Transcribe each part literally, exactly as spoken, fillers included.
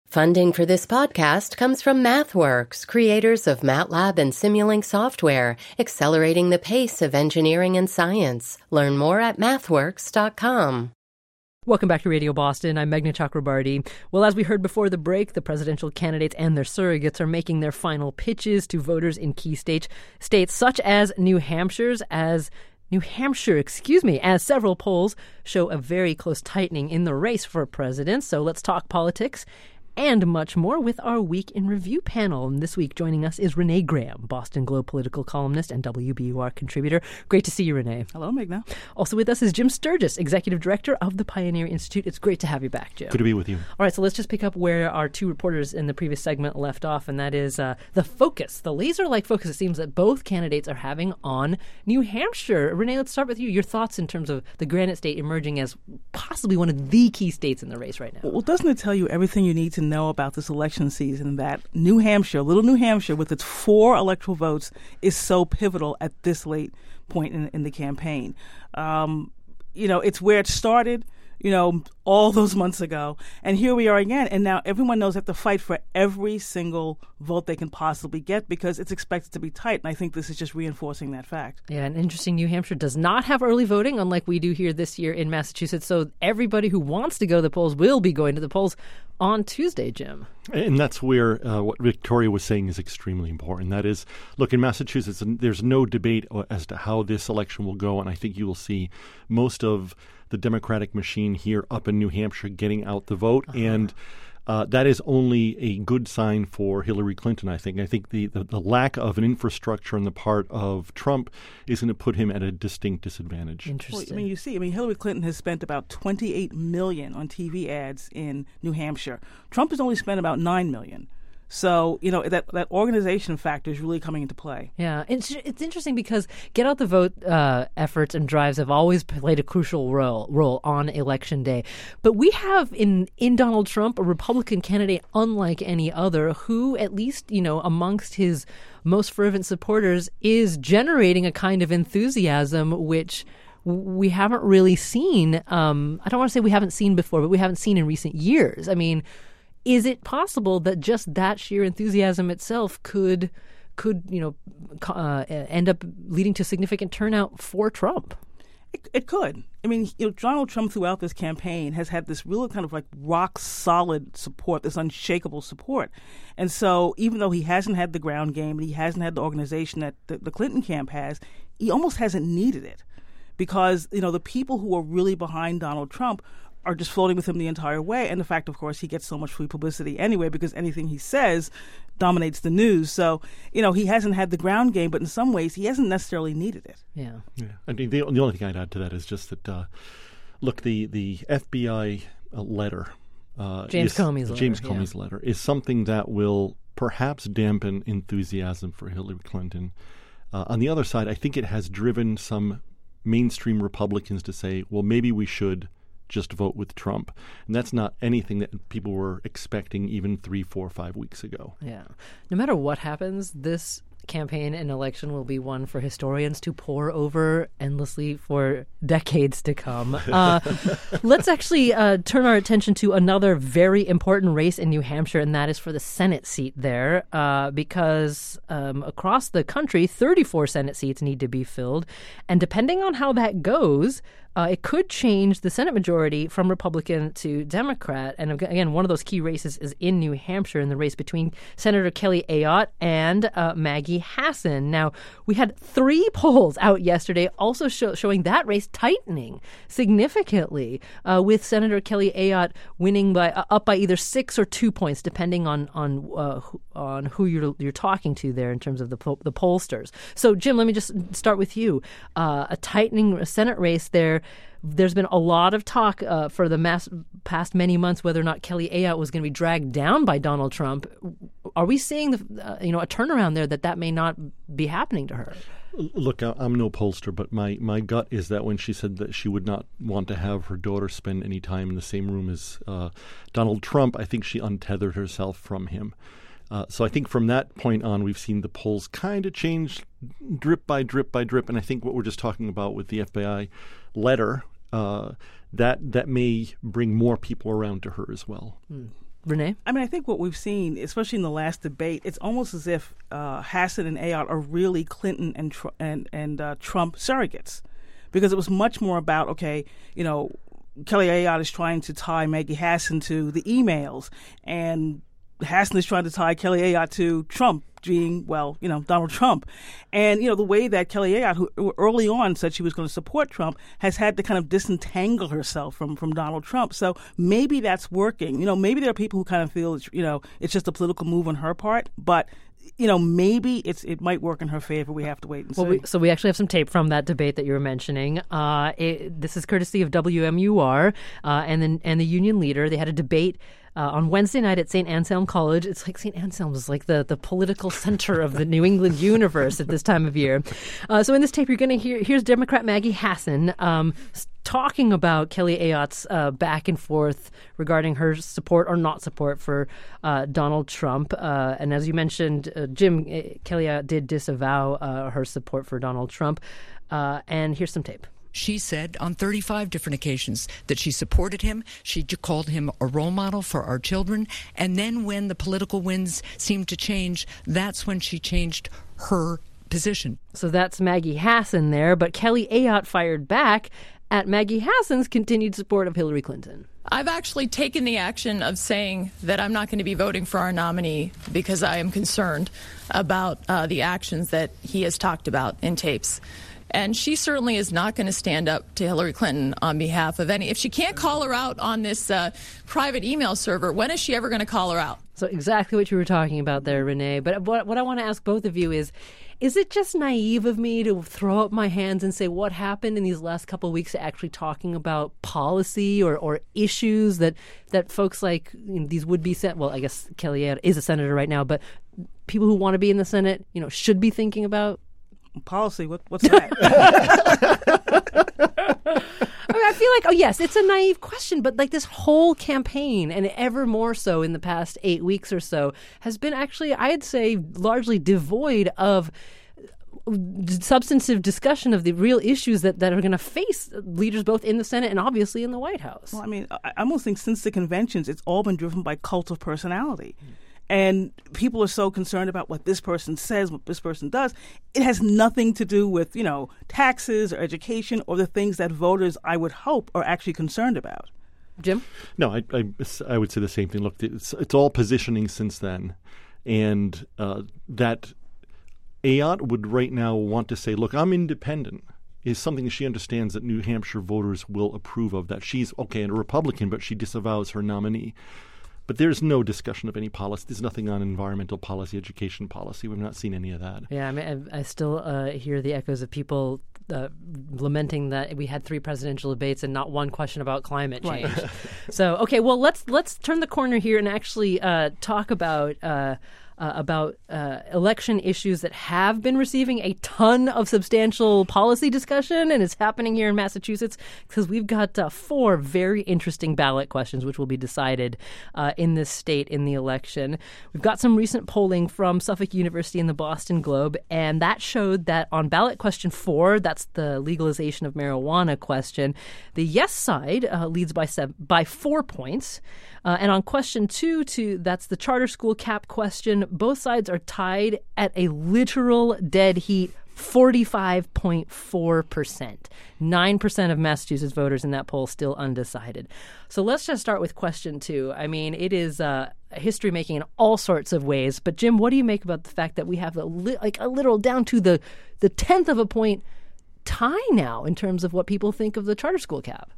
Funding for this podcast comes from MathWorks, creators of MATLAB and Simulink software, accelerating the pace of engineering and science. Learn more at mathworks dot com. Welcome back to Radio Boston. I'm Meghna Chakrabarti. Well, as we heard before the break, the presidential candidates and their surrogates are making their final pitches to voters in key states, states such as New Hampshire's as New Hampshire, excuse me, as several polls show a very close tightening in the race for president. So let's talk politics and much more with our Week in Review panel. And this week joining us is Renee Graham, Boston Globe political columnist and W B U R contributor. Great to see you, Renee. Hello, Meghna. Also with us is Jim Sturgis, executive director of the Pioneer Institute. It's great to have you back, Jim. Good to be with you. All right, so let's just pick up where our two reporters in the previous segment left off, and that is uh, the focus, the laser-like focus it seems that both candidates are having on New Hampshire. Renee, let's start with you. Your thoughts in terms of the Granite State emerging as possibly one of the key states in the race right now. Well, doesn't it tell you everything you need to know about this election season that New Hampshire, little New Hampshire, with its four electoral votes, is so pivotal at this late point in, in the campaign? Um, you know, it's where it started, you know, all those months ago. And here we are again. And now everyone knows they have to fight for every single vote they can possibly get because it's expected to be tight. And I think this is just reinforcing that fact. Yeah, and interesting, New Hampshire does not have early voting, unlike we do here this year in Massachusetts. So everybody who wants to go to the polls will be going to the polls on Tuesday, Jim. And that's where uh, what Victoria was saying is extremely important. That is, look, in Massachusetts, there's no debate as to how this election will go. And I think you will see most of the Democratic machine here up in New Hampshire getting out the vote. Uh-huh. And uh, that is only a good sign for Hillary Clinton, I think. I think the, the, the lack of an infrastructure on the part of Trump is going to put him at a distinct disadvantage. Interesting. Well, I mean, you see, I mean, Hillary Clinton has spent about twenty-eight million dollars on T V ads in New Hampshire. Trump has only spent about nine million dollars. So, you know, that that organization factor is really coming into play. Yeah, it's it's interesting because get out the vote uh, efforts and drives have always played a crucial role role on Election Day. But we have in, in Donald Trump a Republican candidate unlike any other who, at least, you know, amongst his most fervent supporters, is generating a kind of enthusiasm which we haven't really seen. Um, I don't want to say we haven't seen before, but we haven't seen in recent years. I mean, is it possible that just that sheer enthusiasm itself could, could you know, uh, end up leading to significant turnout for Trump? It, it could. I mean, you know, Donald Trump throughout this campaign has had this real kind of like rock solid support, this unshakable support. And so even though he hasn't had the ground game and he hasn't had the organization that the, the Clinton camp has, he almost hasn't needed it because, you know, the people who are really behind Donald Trump are just floating with him the entire way. And the fact, of course, he gets so much free publicity anyway because anything he says dominates the news. So, you know, he hasn't had the ground game, but in some ways he hasn't necessarily needed it. Yeah. Yeah. I mean, the, the only thing I'd add to that is just that, uh, look, the, the F B I uh, letter, uh, James is, Comey's letter, James Comey's yeah. letter is something that will perhaps dampen enthusiasm for Hillary Clinton. Uh, on the other side, I think it has driven some mainstream Republicans to say, well, maybe we should just vote with Trump. And that's not anything that people were expecting even three, four, five weeks ago. Yeah. No matter what happens, this campaign and election will be one for historians to pore over endlessly for decades to come. Uh, let's actually uh, turn our attention to another very important race in New Hampshire, and that is for the Senate seat there, uh, because um, across the country, thirty-four Senate seats need to be filled. And depending on how that goes, Uh, it could change the Senate majority from Republican to Democrat. And again, one of those key races is in New Hampshire in the race between Senator Kelly Ayotte and uh, Maggie Hassan. Now, we had three polls out yesterday also show, showing that race tightening significantly, uh, with Senator Kelly Ayotte winning by uh, up by either six or two points, depending on on uh, who, on who you're you're talking to there in terms of the the pollsters. So, Jim, let me just start with you. Uh, a tightening Senate race there. There's been a lot of talk uh, for the mass, past many months whether or not Kelly Ayotte was going to be dragged down by Donald Trump. Are we seeing the uh, you know a turnaround there that that may not be happening to her? Look, I'm no pollster, but my, my gut is that when she said that she would not want to have her daughter spend any time in the same room as uh, Donald Trump, I think she untethered herself from him. Uh, so I think from that point on, we've seen the polls kind of change drip by drip by drip. And I think what we're just talking about with the F B I letter, uh, that that may bring more people around to her as well. Hmm. Renee? I mean, I think what we've seen, especially in the last debate, it's almost as if uh, Hassan and Ayotte are really Clinton and Tr- and and uh, Trump surrogates, because it was much more about, okay, you know, Kelly Ayotte is trying to tie Maggie Hassan to the emails, and Hassan is trying to tie Kelly Ayotte to Trump being, well, you know, Donald Trump. And, you know, the way that Kelly Ayotte, who early on said she was going to support Trump, has had to kind of disentangle herself from, from Donald Trump. So maybe that's working. You know, maybe there are people who kind of feel, it's, you know, it's just a political move on her part. But, you know, maybe it's it might work in her favor. We have to wait and well, see. We, so we actually have some tape from that debate that you were mentioning. Uh, it, this is courtesy of W M U R uh, and, the, and the union leader. They had a debate Uh, on Wednesday night at Saint Anselm College. It's like Saint Anselm is like the, the political center of the New England universe at this time of year. Uh, so in this tape, you're going to hear, here's Democrat Maggie Hassan um, talking about Kelly Ayotte's uh, back and forth regarding her support or not support for uh, Donald Trump. Uh, and as you mentioned, uh, Jim, uh, Kelly Ayotte did disavow uh, her support for Donald Trump. Uh, and here's some tape. She said on thirty-five different occasions that she supported him. She called him a role model for our children. And then when the political winds seemed to change, that's when she changed her position. So that's Maggie Hassan there. But Kelly Ayotte fired back at Maggie Hassan's continued support of Hillary Clinton. I've actually taken the action of saying that I'm not going to be voting for our nominee because I am concerned about uh, the actions that he has talked about in tapes. And she certainly is not going to stand up to Hillary Clinton on behalf of any. If she can't call her out on this uh, private email server, when is she ever going to call her out? So exactly what you were talking about there, Renee. But what, what I want to ask both of you is, is it just naive of me to throw up my hands and say what happened in these last couple of weeks to actually talking about policy or, or issues that, that folks like, you know, these would-be sen- well, I guess Kelly Ayotte is a senator right now, but people who want to be in the Senate, you know, should be thinking about? Policy, what, what's that? I mean, I feel like, oh, yes, it's a naive question, but like this whole campaign, and ever more so in the past eight weeks or so, has been actually, I'd say, largely devoid of substantive discussion of the real issues that, that are going to face leaders both in the Senate and obviously in the White House. Well, I mean, I almost think since the conventions, it's all been driven by cult of personality. Mm. And people are so concerned about what this person says, what this person does. It has nothing to do with, you know, taxes or education or the things that voters, I would hope, are actually concerned about. Jim? No, I, I, I would say the same thing. Look, it's, it's all positioning since then. And uh, that Ayotte would right now want to say, look, I'm independent, is something she understands that New Hampshire voters will approve of, that she's, okay, a Republican, but she disavows her nominee. But there's no discussion of any policy. There's nothing on environmental policy, education policy. We've not seen any of that. Yeah, I mean, I, I still uh, hear the echoes of people uh, lamenting that we had three presidential debates and not one question about climate change. Right. So, okay, well, let's let's turn the corner here and actually uh, talk about uh, uh, about uh, election issues that have been receiving a ton of substantial policy discussion, and it's happening here in Massachusetts because we've got uh, four very interesting ballot questions which will be decided uh, in this state in the election. We've got some recent polling from Suffolk University and the Boston Globe, and that showed that on ballot question four, that's the legalization of marijuana question, the yes side uh, leads by seven, by four points. Uh, and on question two, to that's the charter school cap question, both sides are tied at a literal dead heat, forty-five point four percent. nine percent of Massachusetts voters in that poll still undecided. So let's just start with question two. I mean, it is uh, history making in all sorts of ways. But Jim, what do you make about the fact that we have a li- like a literal down to the the tenth of a point tie now in terms of what people think of the charter school cap?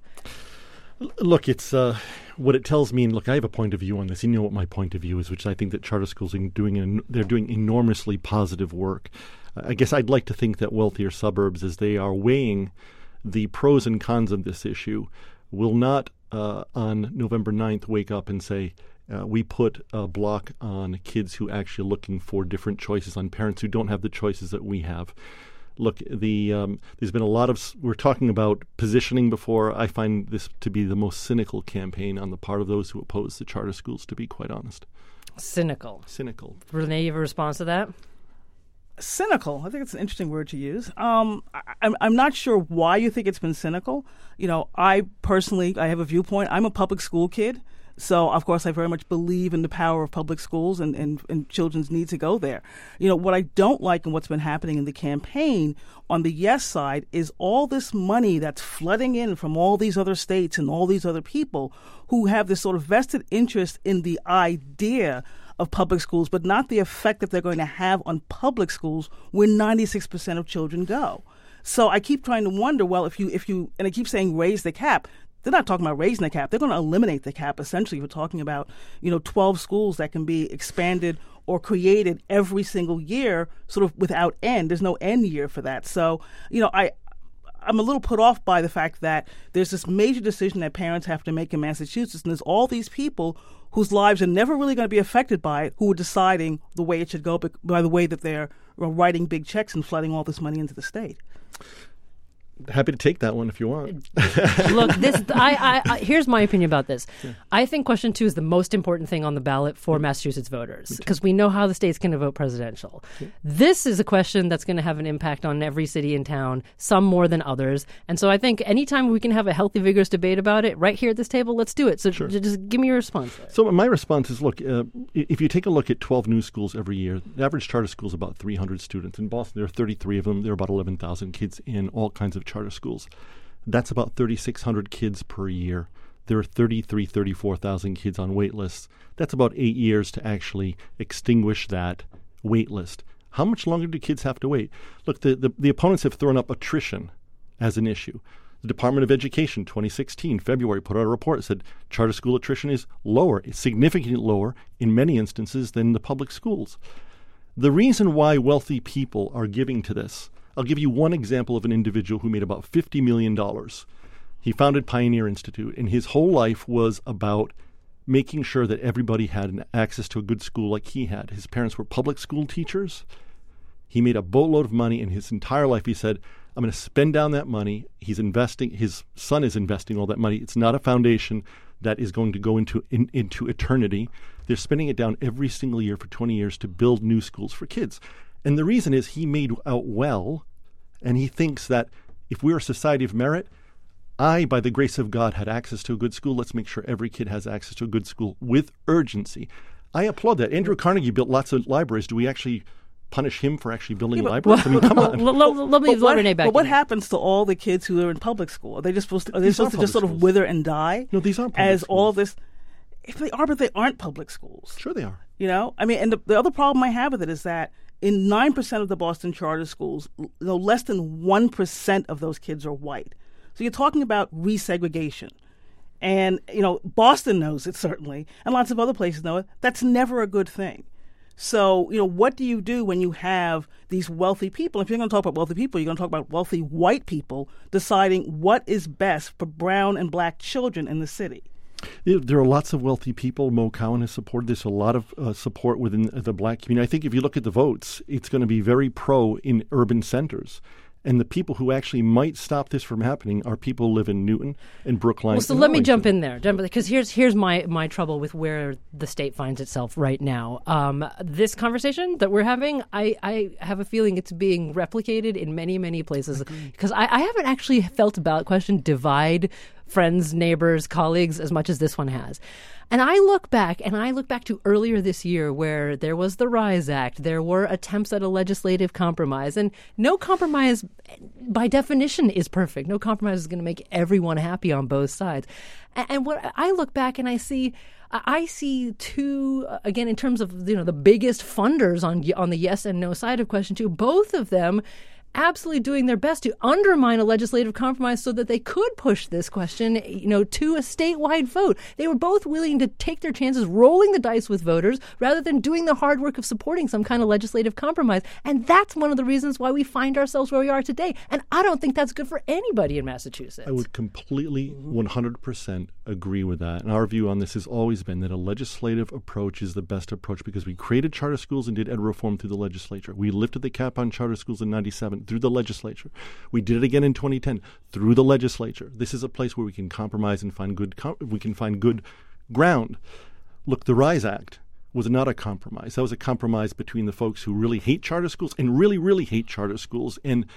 Look, it's uh, what it tells me. And look, I have a point of view on this. You know what my point of view is, which I think that charter schools are doing. En- they're doing enormously positive work. Uh, I guess I'd like to think that wealthier suburbs, as they are weighing the pros and cons of this issue, will not uh, on November ninth wake up and say, uh, we put a block on kids who actually are looking for different choices, on parents who don't have the choices that we have. Look, the um, there's been a lot of, we're talking about positioning before. I find this to be the most cynical campaign on the part of those who oppose the charter schools, to be quite honest. Cynical. Cynical. Renee, you have a response to that? Cynical. I think it's an interesting word to use. Um, I, I'm, I'm not sure why you think it's been cynical. You know, I personally, I have a viewpoint. I'm a public school kid. So, of course, I very much believe in the power of public schools and, and, and children's need to go there. You know, what I don't like and what's been happening in the campaign on the yes side is all this money that's flooding in from all these other states and all these other people who have this sort of vested interest in the idea of public schools, but not the effect that they're going to have on public schools where ninety-six percent of children go. So I keep trying to wonder, well, if you, if you, and I keep saying raise the cap, they're not talking about raising the cap. They're going to eliminate the cap, essentially. We're talking about, you know, twelve schools that can be expanded or created every single year, sort of without end. There's no end year for that. So, you know, I, I'm a little put off by the fact that there's this major decision that parents have to make in Massachusetts, and there's all these people whose lives are never really going to be affected by it, who are deciding the way it should go by the way that they're writing big checks and flooding all this money into the state. Happy to take that one if you want. Look, this. I, I, I. Here's my opinion about this. Yeah. I think question two is the most important thing on the ballot for Massachusetts voters because we know how the state's going to vote presidential. Yeah. This is a question that's going to have an impact on every city and town, some more than others. And so I think anytime we can have a healthy, vigorous debate about it right here at this table, let's do it. So sure. just give me your response there. So my response is, look, uh, if you take a look at twelve new schools every year, the average charter school is about three hundred students. In Boston, there are thirty-three of them. There are about eleven thousand kids in all kinds of charter schools. That's about thirty-six hundred kids per year. There are thirty-three, thirty-four thousand kids on wait lists. That's about eight years to actually extinguish that wait list. How much longer do kids have to wait? Look, the, the, the opponents have thrown up attrition as an issue. The Department of Education, twenty sixteen, February, put out a report that said charter school attrition is lower, it's significantly lower in many instances than the public schools. The reason why wealthy people are giving to this, I'll give you one example of an individual who made about fifty million dollars. He founded Pioneer Institute, and his whole life was about making sure that everybody had an access to a good school like he had. His parents were public school teachers. He made a boatload of money, and his entire life he said, I'm going to spend down that money. He's investing. His son is investing all that money. It's not a foundation that is going to go into in, into eternity. They're spending it down every single year for twenty years to build new schools for kids. And the reason is he made out well, and he thinks that if we're a society of merit, I, by the grace of God, had access to a good school. Let's make sure every kid has access to a good school with urgency. I applaud that. Andrew Carnegie built lots of libraries. Do we actually punish him for actually building yeah, libraries? Well, I mean, come on. Let me what, Renee back. But what happens to all the kids who are in public school? Are they just supposed to, are they supposed to just sort of wither and die? No, these aren't public as schools. all this. If they are, but they aren't public schools. Sure they are. You know, I mean, and the, the other problem I have with it is that in nine percent of the Boston charter schools, no less than one percent of those kids are white. So you're talking about resegregation. And, you know, Boston knows it certainly, and lots of other places know it. That's never a good thing. So, you know, what do you do when you have these wealthy people? If you're going to talk about wealthy people, you're going to talk about wealthy white people deciding what is best for brown and black children in the city. There are lots of wealthy people. Mo Cowan has supported this. A lot of uh, support within the black community. I think if you look at the votes, it's going to be very pro in urban centers. And the people who actually might stop this from happening are people who live in Newton and Brookline. Well, so let me jump in there, because here's here's my, my trouble with where the state finds itself right now. Um, this conversation that we're having, I, I have a feeling it's being replicated in many, many places. Because I, I haven't actually felt a ballot question divide friends, neighbors, colleagues as much as this one has. And I look back, and I look back to earlier this year where there was the RISE Act. There were attempts at a legislative compromise. And no compromise, by definition, is perfect. No compromise is going to make everyone happy on both sides. And, and what I look back and I see, I see two, again, in terms of, you know, the biggest funders on on the yes and no side of question two, both of them absolutely doing their best to undermine a legislative compromise so that they could push this question, you know, to a statewide vote. They were both willing to take their chances, rolling the dice with voters, rather than doing the hard work of supporting some kind of legislative compromise. And that's one of the reasons why we find ourselves where we are today. And I don't think that's good for anybody in Massachusetts. I would completely, one hundred percent agree with that. And our view on this has always been that a legislative approach is the best approach because we created charter schools and did ed reform through the legislature. We lifted the cap on charter schools in ninety-seven through the legislature. We did it again in twenty ten through the legislature. This is a place where we can compromise and find good com- we can find good ground. Look, the RISE Act was not a compromise. That was a compromise between the folks who really hate charter schools and really, really hate charter schools and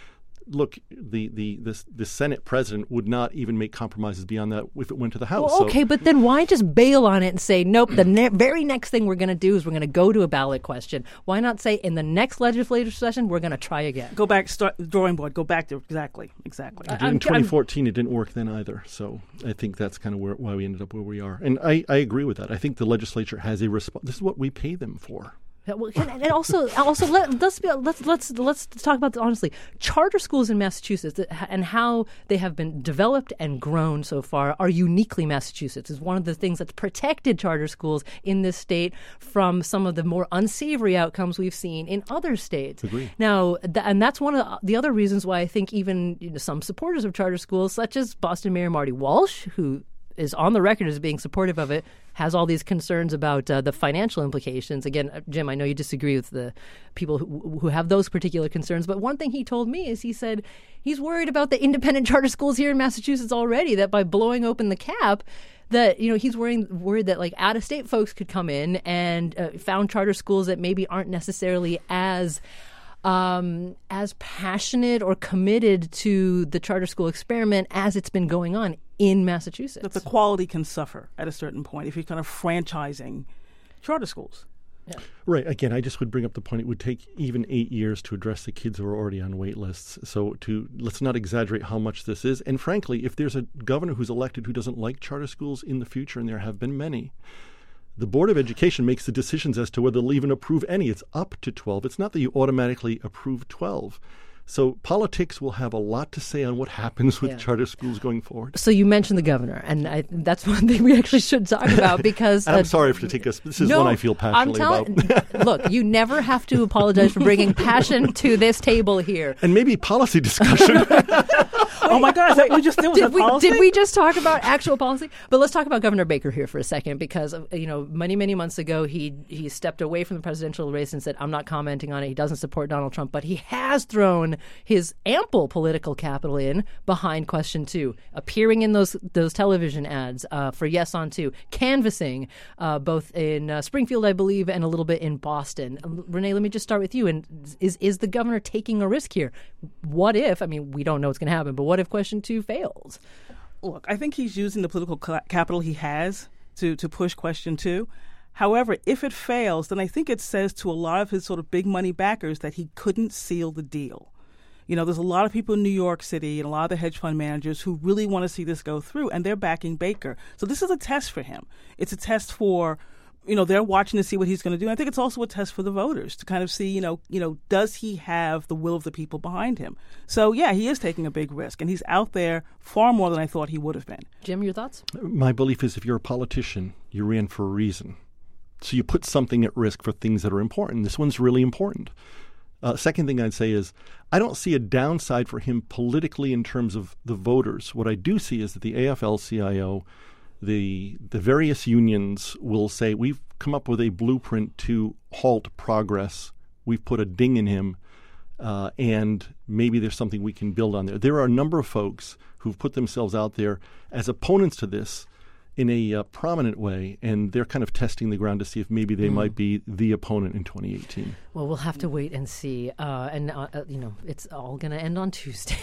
look, the the this the Senate president would not even make compromises beyond that if it went to the House. Well, okay, so, but then why just bail on it and say, nope, the ne- very next thing we're going to do is we're going to go to a ballot question? Why not say in the next legislative session, we're going to try again? Go back, start the drawing board, go back to exactly, exactly. In I'm, twenty fourteen, I'm, it didn't work then either. So I think that's kind of where, why we ended up where we are. And I, I agree with that. I think the legislature has a response. This is what we pay them for. And also, also let, let's be, let's let's let's talk about this honestly. Charter schools in Massachusetts and how they have been developed and grown so far are uniquely Massachusetts. It's one of the things that's protected charter schools in this state from some of the more unsavory outcomes we've seen in other states. Agreed. Now, th- and that's one of the other reasons why I think even you know, some supporters of charter schools, such as Boston Mayor Marty Walsh, who is on the record as being supportive of it, has all these concerns about uh, the financial implications. Again, Jim, I know you disagree with the people who, who have those particular concerns, but one thing he told me is he said he's worried about the independent charter schools here in Massachusetts already, that by blowing open the cap, that, you know, he's worrying, worried that like out-of-state folks could come in and uh, found charter schools that maybe aren't necessarily as Um, as passionate or committed to the charter school experiment as it's been going on in Massachusetts. That the quality can suffer at a certain point if you're kind of franchising charter schools. Yeah. Right. Again, I just would bring up the point it would take even eight years to address the kids who are already on wait lists. So to let's not exaggerate how much this is. And frankly, if there's a governor who's elected who doesn't like charter schools in the future, and there have been many, the Board of Education makes the decisions as to whether they'll even approve any. It's up to twelve. It's not that you automatically approve twelve. So politics will have a lot to say on what happens with yeah. charter schools going forward. So you mentioned the governor, and I, that's one thing we actually should talk about because... I'm uh, sorry to take us. This is no, one I feel passionately I'm tell- about. Look, you never have to apologize for bringing passion to this table here. And maybe policy discussion. Oh my God! Is that what we just did? Was Did that we, policy? did we just talk about actual policy? But let's talk about Governor Baker here for a second, because you know, many many months ago he he stepped away from the presidential race and said, "I'm not commenting on it." He doesn't support Donald Trump, but he has thrown his ample political capital in behind Question Two, appearing in those those television ads uh, for Yes on Two, canvassing uh, both in uh, Springfield, I believe, and a little bit in Boston. Uh, Renee, let me just start with you. And is is the governor taking a risk here? What if? I mean, we don't know what's going to happen, but what if Question Two fails? Look, I think he's using the political capital he has to, to push Question Two. However, if it fails, then I think it says to a lot of his sort of big money backers that he couldn't seal the deal. You know, there's a lot of people in New York City and a lot of the hedge fund managers who really want to see this go through, and they're backing Baker. So this is a test for him. It's a test for, you know, they're watching to see what he's going to do. I think it's also a test for the voters to kind of see, you know, you know, does he have the will of the people behind him? So, yeah, he is taking a big risk, and he's out there far more than I thought he would have been. Jim, your thoughts? My belief is if you're a politician, you're in for a reason. So you put something at risk for things that are important. This one's really important. Uh, second thing I'd say is I don't see a downside for him politically in terms of the voters. What I do see is that the A F L C I O, the the various unions will say, we've come up with a blueprint to halt progress. We've put a ding in him, uh, and maybe there's something we can build on there. There are a number of folks who've put themselves out there as opponents to this in a uh, prominent way, and they're kind of testing the ground to see if maybe they mm. might be the opponent in twenty eighteen. Well, we'll have to wait and see. Uh, and, uh, uh, you know, it's all going to end on Tuesday.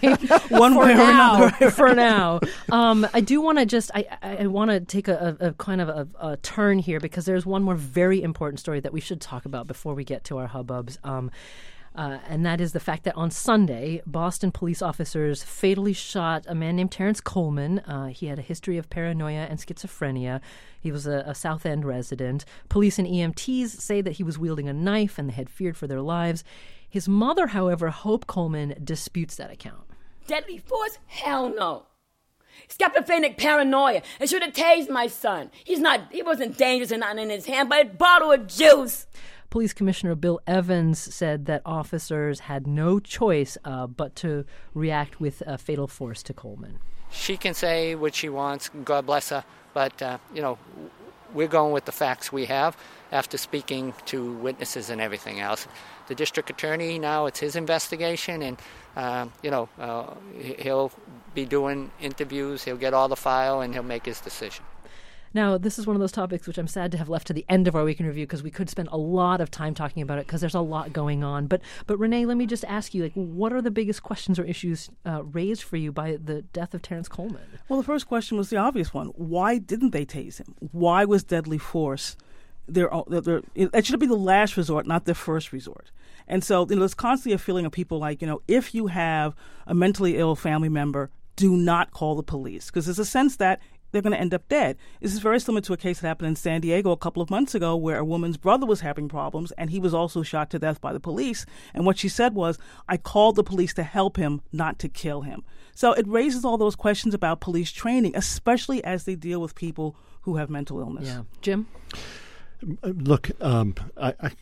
One way or now, another. For now. Um, I do want to just, I, I want to take a, a, a kind of a, a turn here, because there's one more very important story that we should talk about before we get to our hubbubs. Um, Uh, and that is the fact that on Sunday, Boston police officers fatally shot a man named Terrence Coleman. Uh, he had a history of paranoia and schizophrenia. He was a, a South End resident. Police and E M Ts say that he was wielding a knife and they had feared for their lives. His mother, however, Hope Coleman, disputes that account. Deadly force? Hell no. Schizophrenic paranoia. It should have tased my son. He's not, he wasn't dangerous and nothing in his hand, but a bottle of juice. Police Commissioner Bill Evans said that officers had no choice uh, but to react with uh, fatal force to Coleman. She can say what she wants, God bless her, but, uh, you know, we're going with the facts we have after speaking to witnesses and everything else. The district attorney, now it's his investigation, and, uh, you know, uh, he'll be doing interviews, he'll get all the file, and he'll make his decision. Now, this is one of those topics which I'm sad to have left to the end of our week in review because we could spend a lot of time talking about it because there's a lot going on. But, but Renee, let me just ask you, like, what are the biggest questions or issues uh, raised for you by the death of Terrence Coleman? Well, the first question was the obvious one. Why didn't they tase him? Why was deadly force their, their, their it should be the last resort, not their first resort? And so, you know, there's constantly a feeling of people like, you know, if you have a mentally ill family member, do not call the police, because there's a sense that they're going to end up dead. This is very similar to a case that happened in San Diego a couple of months ago where a woman's brother was having problems and he was also shot to death by the police. And what she said was, I called the police to help him, not to kill him. So it raises all those questions about police training, especially as they deal with people who have mental illness. Yeah. Jim? Look, um, I, I,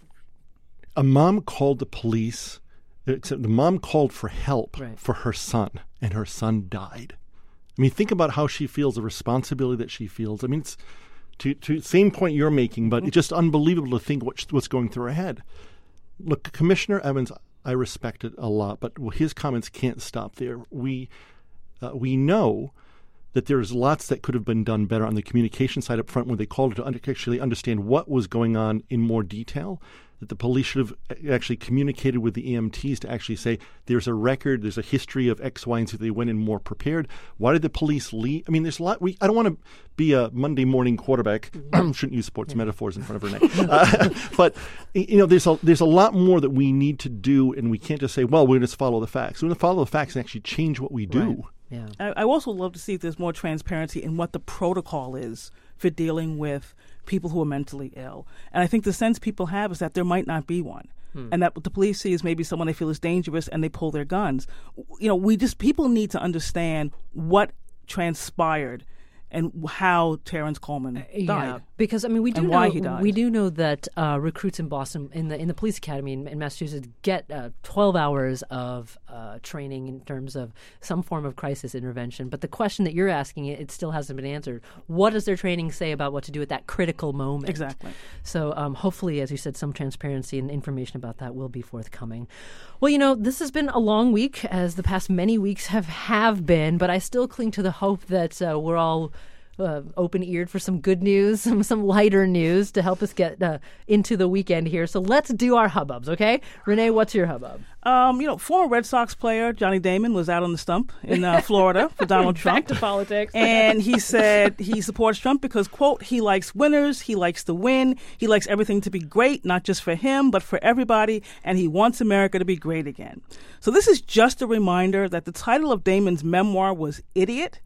a mom called the police. Except the mom called for help right. for her son, and her son died. I mean, think about how she feels, the responsibility that she feels. I mean, it's to to same point you're making, but it's just unbelievable to think what, what's going through her head. Look, Commissioner Evans, I respect it a lot, but his comments can't stop there. We uh, we know that there's lots that could have been done better on the communication side up front when they called her to actually understand what was going on in more detail, that the police should have actually communicated with the E M Ts to actually say, there's a record, there's a history of X, Y, and Z. They went in more prepared. Why did the police leave? I mean, there's a lot. We, I don't want to be a Monday morning quarterback. Shouldn't use sports metaphors in front of Renee. Uh, but, you know, there's a, there's a lot more that we need to do, and we can't just say, well, we're going to just follow the facts. We're going to follow the facts and actually change what we do. Right. Yeah. I, I also love to see if there's more transparency in what the protocol is for dealing with people who are mentally ill. And I think the sense people have is that there might not be one. Hmm. And that what the police see is maybe someone they feel is dangerous and they pull their guns. You know, we just, people need to understand what transpired and how Terrence Coleman died. Yeah, because I mean, we do and know why he died. we do know that uh, recruits in Boston in the in the police academy in, in Massachusetts get uh, twelve hours of uh, training in terms of some form of crisis intervention. But the question that you're asking, it, it still hasn't been answered. What does their training say about what to do at that critical moment? Exactly. So um, hopefully, as you said, some transparency and information about that will be forthcoming. Well, you know, this has been a long week, as the past many weeks have have been. But I still cling to the hope that uh, we're all Uh, open-eared for some good news, some some lighter news to help us get uh, into the weekend here. So let's do our hubbubs, okay? Renee, what's your hubbub? Um, you know, former Red Sox player Johnny Damon was out on the stump in uh, Florida for Donald Trump. Back to politics. And he said he supports Trump because, quote, he likes winners, he likes to win, he likes everything to be great, not just for him, but for everybody, and he wants America to be great again. So this is just a reminder that the title of Damon's memoir was Idiot.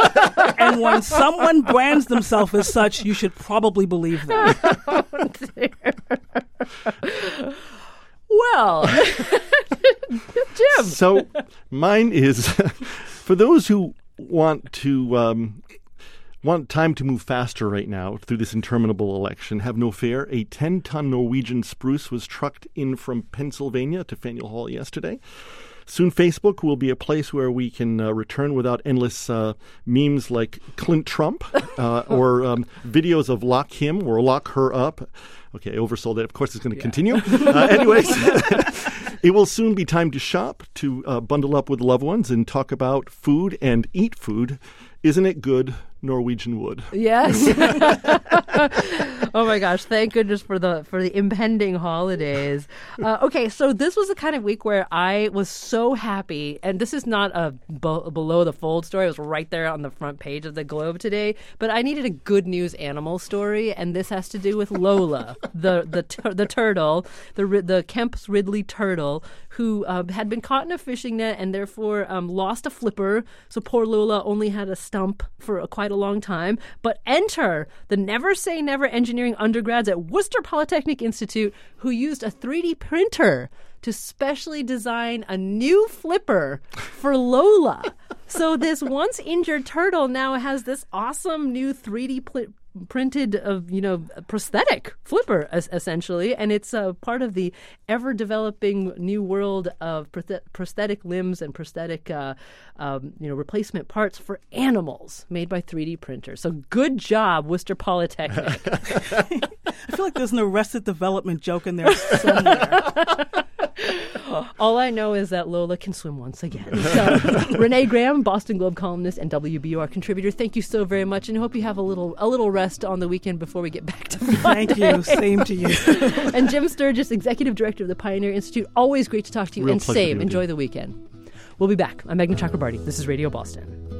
And when someone brands themselves as such, you should probably believe them. Oh, dear. Well, Jim. So mine is for those who want to um, want time to move faster right now through this interminable election. Have no fear. A ten-ton Norwegian spruce was trucked in from Pennsylvania to Faneuil Hall yesterday. Soon Facebook will be a place where we can uh, return without endless uh, memes like Clint Trump uh, or um, videos of lock him or lock her up. Okay, I oversold it. Of course, it's going to yeah. continue. Uh, anyways, it will soon be time to shop, to uh, bundle up with loved ones and talk about food and eat food. Isn't it good, Norwegian wood? Yes. Oh my gosh! Thank goodness for the for the impending holidays. Uh, okay, so this was the kind of week where I was so happy, and this is not a b- below the fold story. It was right there on the front page of the Globe today. But I needed a good news animal story, and this has to do with Lola, the the tur- the turtle, the the Kemp's Ridley turtle, who uh, had been caught in a fishing net and therefore um, lost a flipper. So poor Lola only had a stump for a, quite a long time. But enter the Never Say Never engineering undergrads at Worcester Polytechnic Institute who used a three D printer to specially design a new flipper for Lola. So this once injured turtle now has this awesome new three D pl- printed, uh, you know, prosthetic flipper, es- essentially, and it's uh, part of the ever-developing new world of prosthet- prosthetic limbs and prosthetic, uh, um, you know, replacement parts for animals made by three D printers. So good job, Worcester Polytechnic. I feel like there's an Arrested Development joke in there somewhere. All I know is that Lola can swim once again. So, Renee Graham, Boston Globe columnist and W B U R contributor, thank you so very much, and I hope you have a little a little rest on the weekend before we get back to Monday. Thank you. Same to you. And Jim Sturgis, executive director of the Pioneer Institute, always great to talk to you. Real and pleasure to same, be with enjoy you. the weekend. We'll be back. I'm Meghna Chakrabarty. This is Radio Boston.